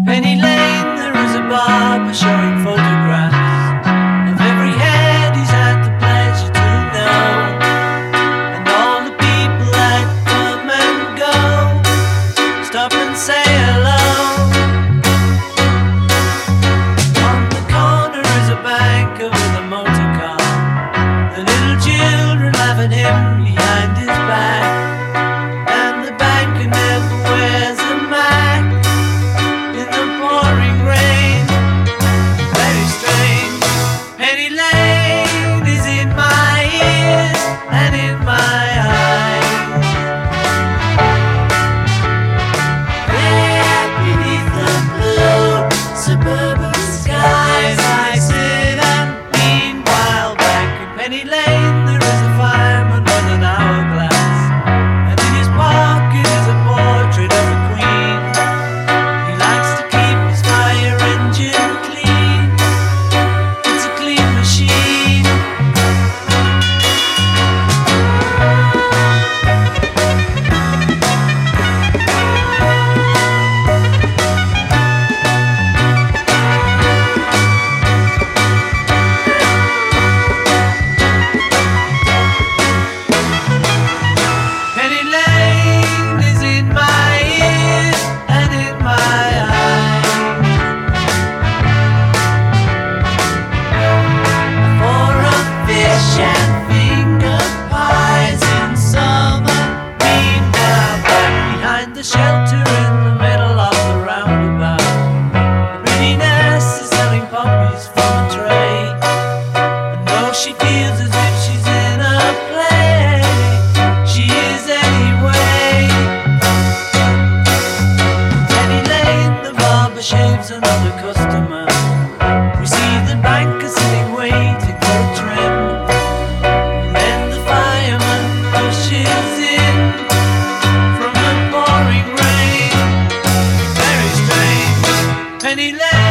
Penny Lane, there is a barber showing photographs of every head he's had the pleasure to know, and all the people that come and go stop and say hello. On the corner is a banker with a motor car, the little children laugh at him behind his back, and the banker never wears a mask in the pouring rain. Very strange. Penny Lane is in my ears and in my eyes. There beneath the blue suburban skies I sit, and meanwhile back in Penny Lane there is a fireman with an hourglass, and in his pocket is a portrait of a queen. He likes to keep his fire engine clean. It's a clean machine. Penny Lane is in my ears and in my eyes. For a fish and finger pies in summer. Meanwhile, back behind the shelter in the middle of the roundabout, the pretty nurse is selling poppies from a tray, and though she feels as if she's in a play, she is anyway. Penny Lane, the barber shaves another customer. We see the banker sitting waiting for a trim, and then the fireman rushes in from the pouring rain. Very strange. Penny Lane.